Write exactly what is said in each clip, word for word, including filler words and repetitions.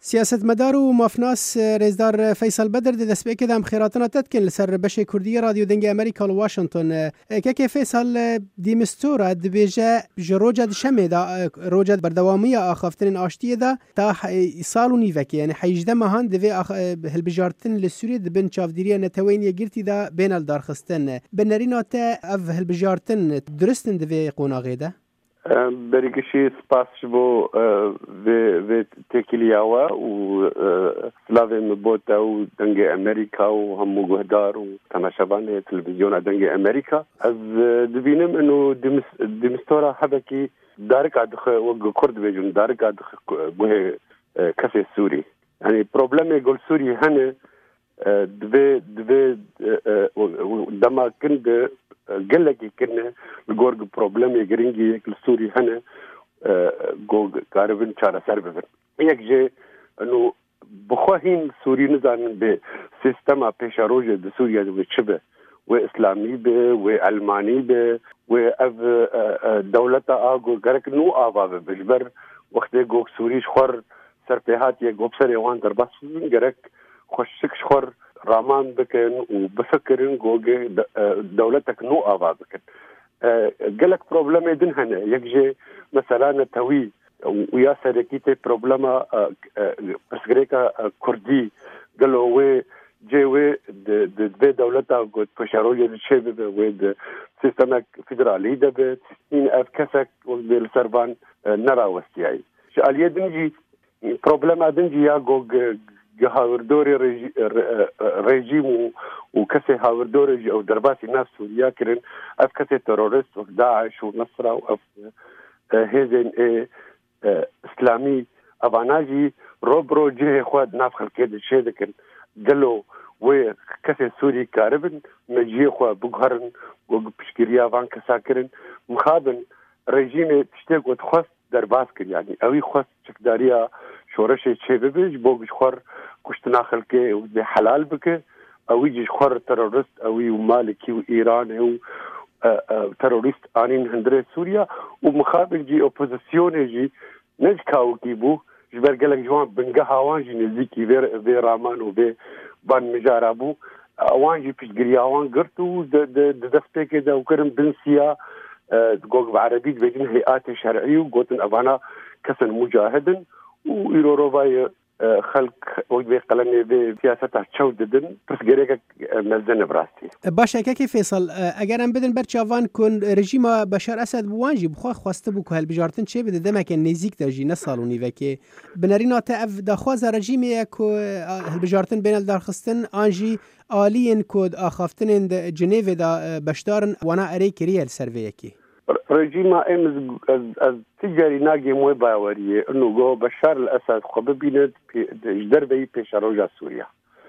سیاستمدار و مافناس رزدار فیصل بدر د دسبه که دم خیراتنا تدکن لسر بشه کردی رادیو دنگ امریکا و واشنطن که که فیصل دیمستورا دبیجه جروجه دشمه دا روجه بردوامی آخافتن آشتیه دا تا سال و نیوه که یعنی حیجده ماهان دوی هلبجارتن لسوری دبن چافدیری نتوینی گرتی دا بین الدارخستن بنرینات اف هلبجارتن درستن دوی قوناغه ده؟ بريكشي سباس بو في تكلياوا و سلافي مبوتا و دنجي امريكا وهم جهدار وتماشبان تلفزيون دنجي امريكا از دبينم انه ديمستورا حبكي دارك عاد كرد بيجون دارك عاد جه كسي سوري يعني بروبلم يقول سوري هنا دبي دبي دما كند قال لك كنا الجورج بروبلم يجرينجي السوري هنا جو كاربن شارع سربن يكجي انه بخوهين سوري نزان بسيستما بيشاروجة د سوريا بتشبه واسلامي به والماني به واف دولتا اگو گرك نو آوا بجبر وقت جو سوري خور سرپهات يا جو بسر يوان در بس گرك خوشك خور رامان بكن وبفكرن جوجي دولتك نو آوا بكن قالك بروبلم يدن هنا يكجي مثلا نتوي ويا سركيتي بروبلما برسغريكا كردي قالوا وي جي وي د د دولتا قد بشارولي الشيب ويد سيستمك فيدرالي ده سنين اف كسك والسربان نرا وستياي شال يدنجي بروبلما دنجي يا جوج هاوردوري ريجيم وكسي هاوردوري او درباسي ناس سوريا كرن اف كسي تيرورست وداعش ونصرة واف هيزن اي اسلامي افاناجي روبرو جيه خواد نافخل كيد الشيدكن قالوا وكسي سوري كاربن مجيه خواد بقهرن وبشكريا فان كساكرن مخابن ريجيم تشتاق وتخص درباسكن يعني اوي خص شكداريا شورشي تشيبيج بوغ خور كشتنا خلكي ودي حلال بك او يجي خور تيرورست او مالكي وايران او تيرورست انين هندري سوريا ومخابل جي اوبوزيسيون جي نجكاو كيبو جبر قالك جوان بنغا هاوان جي نزيكي في في رامان وبي بان مجارابو اوان جي بيش غرياوان قرتو د د دفتي كده وكرم بنسيا تقول بعربي بيجن هيئات شرعيه وقوتن افانا كسن مجاهدن ويروروفاي خلق وجبي قلني بسياسة تشوددن بس جريك مزن براستي باشه که فیصل اگر هم بدن برچاوان کن رژیم بشار اسد بوانجی بخوا خواسته بو که هلبجارتن چه بده دمک نزیک درجی نه سالونی وکه بنرینات اف دخواز رژیم یک هلبجارتن بین الدارخستن آنجی آلین کود آخافتن جنیو دا بشدارن وانا اری کریل سروی کی رژیم امز از تجاری ناگی موی باوریه انو گو بشار الاسد خب ببیند دربی پیش روجا سوریا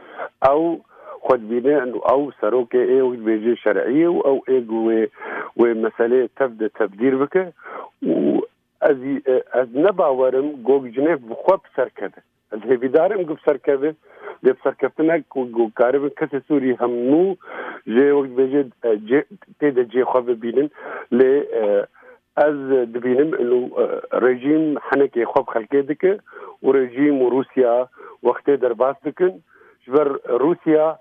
او خود بینه انو او سروک ای و بیجی شرعیه و او ایگو و مسئله تبدا تبدیر بکه و از از نباورم گو جنیف بخواب سرکده از هیویدارم گو سرکده دب سرکفتنک و کاربن کسی سوری هم نو جه وقت بيجي تيدا جي خواب بينن ل از دبينم انه رژیم حنكي خواب خلقي دك ورژیم روسيا وقت درباس دكن جبر روسيا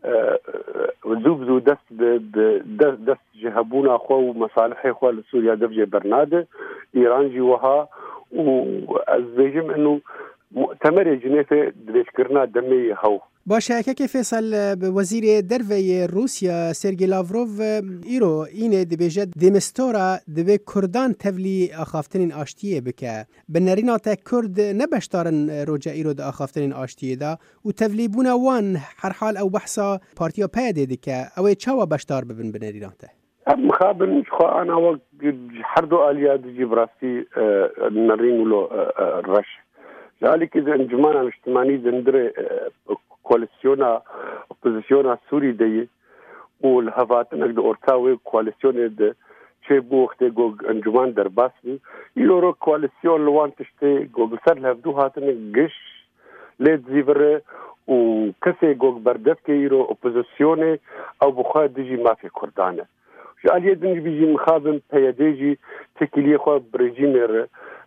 ذوب ذو دست دست دست جهبونا خو مصالح خو لسوريا دفجه برناده ايران جي وها واز بيجم انه مؤتمر جنيفه دبشكرنا دمي هو باشه که فیصل وزیر دروی روسیا سرگی لاوروف ایرو اینه دبیجه دیمستورا دبی کردان تولی آخافتنین آشتیه بکه بنرینات کرد نبشتارن روجا ایرو دا آخافتنین آشتیه دا و تولی بونا وان هر حال او بحثا پارتیا پیده دکه اوی چاوا بشتار ببن بنریناته هم خابن خو انا وقت حردو آليات جي براسي نرين ولو رش ذلك اذا انجمان الاجتماعي دندري كواليسيونا اوبوزيسيونا سوري دي والهفاتنك دو اورتاوي كواليسيون دي شي بوختي جو انجمان درباسي يورو كواليسيون لوان تشتي جو سر لهدو هاتنك جش ليت زيفر وكسي جو بردف كيرو اوبوزيسيوني او بخوا ديجي ما في كردانه شو قال يدني بيجي مخابن بيديجي تكليه خو بريجيمر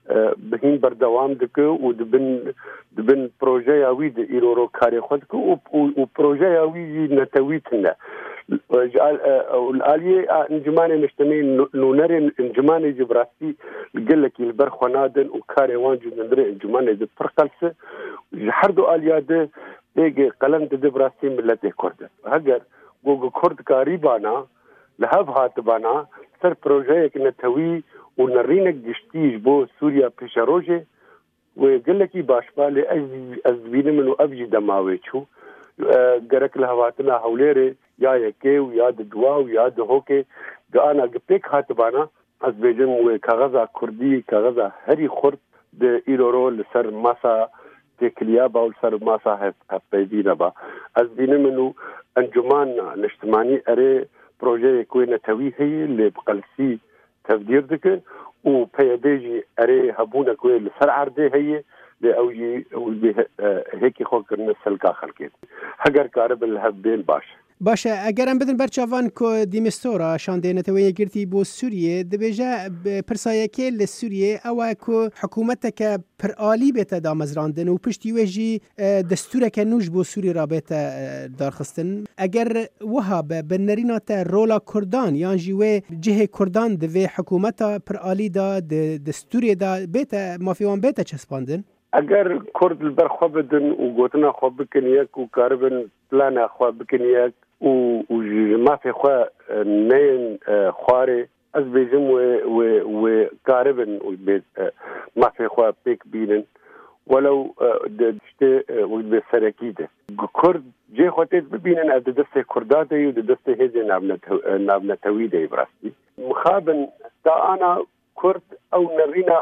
بهین بردوام دکه و دبن دبن پروژه یاوی د ایرورو کاری خود کو او پروژه یاوی نتویتنه جعل الآلية انجمان مجتمعي نونر انجمان جبراتي قال لك البرخونادن وكاري وانجو ندري انجمان ذي برقلسه جحردو آليات ايجي قلم ذي براسي ملته كرد هجر جوجو كرد كاريبانا لهاب هاتبانا سر بروجيك نتوي ونرينك جشتيج بو سوريا بيشاروجي وقال لك باشبالي ازبين منو ابجي دماويتشو گرک لهواتنا هوليري یا یکی و یا دوا و یا دهوکه گانا گپیک هاتبانا از بیجن و کاغذا کردی کاغذا هری خورد د ایرورو لسر ماسا تکلیا با لسر ماسا هفیدینا با از بینه منو انجمان نشتمانی اره پروژه کوی نتوی هی لبقلسی تفدیر دکه و پیدیجی اره هبونه کوی لسر عرده هی لأوجي هيك خوكر نسل كاخر كده هجر كارب الهبين باش باشه اگر ام بدن برچاوان کو دیمستورا شاندینتوی گرتی بو سوریه دبیجا پرسایکه لسوریه او کو حکومتک پر عالی بت دامزراندن و پشتی وجی دستور کنوج بو سوری رابطه دارخستن اگر وهاب بنرینات رولا کردان یان جیوه جهه کردان دوی حکومتا پر عالی دا دستور دا بت مافیوان بت چسپاندن اگر کرد البرخوا بدن و گوتنا خوا بکن یک و کاربن پلان خوا بکن یک و ما في خوا نين خواري از بيجم و و و قاربن ما في خوا بيك بينن ولو دشت و بسركيده كرد جي خوتيت ببينن از دست كردات يو دست هذه نابنه نابنه تويده براسي مخابن تا انا كرد او نرينا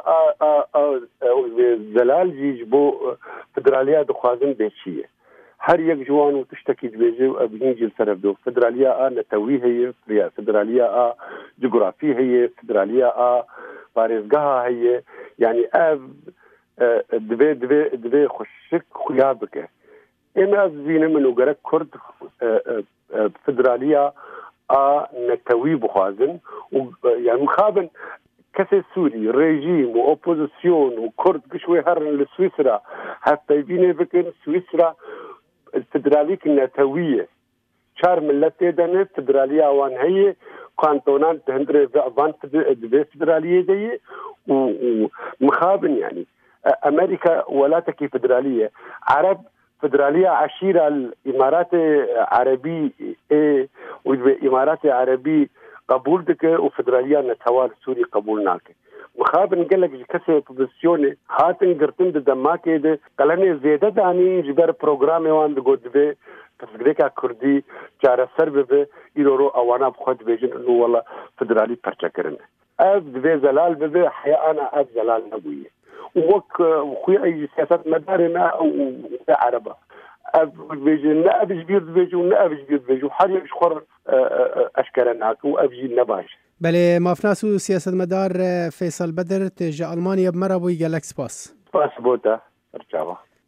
زلال جيجبو فدراليا دخوازن بيشيه هر یک جوان و تشتكي دبيجي و ابني جيل سرف فدراليا ا نتوي هي فدراليا ا جغرافي هي فدراليا ا بارزگاه هي يعني اف دبي دبي دبي خشك خيابك انا زين منو غرك كرد فدراليا ا نتوي بخوازن يعني مخابن كسي سوري ريجيم واوبوزيسيون وكرد كشوي هرن لسويسرا حتى يبيني بكن سويسرا الفدراليك النتوية شار ملتي دنه فدرالية وان هي كانتونان تهندري فان فدرالية دي ومخابن يعني أمريكا ولا تكي فدرالية عرب فدرالية عشيرة الإمارات عربي إيه والإمارات عربي قبول دك وفدرالية نتوال سوري قبول ناك مخابن قال لك كسي بوزيشن هاتن قرتن دماك ده كلامي زياده داني جبر برنامج وان دغود به تفكرك كردي چاره سر به ایرو اوانا بخود بيجن انه والله فدرالي پرچا کرن اب به زلال به حياه انا اب زلال نبويه وك خويا اي سياسات مدارنا او عربه اب بيجن لا اب جبير بيجو لا اب جبير بيجو حالي اشخر اشكرناك وابجي نباش بله مافناسو سیاست مدار فیصل بدر تجا المانیا بمرا بوی گلکس پاس پاس بوتا ارچاوا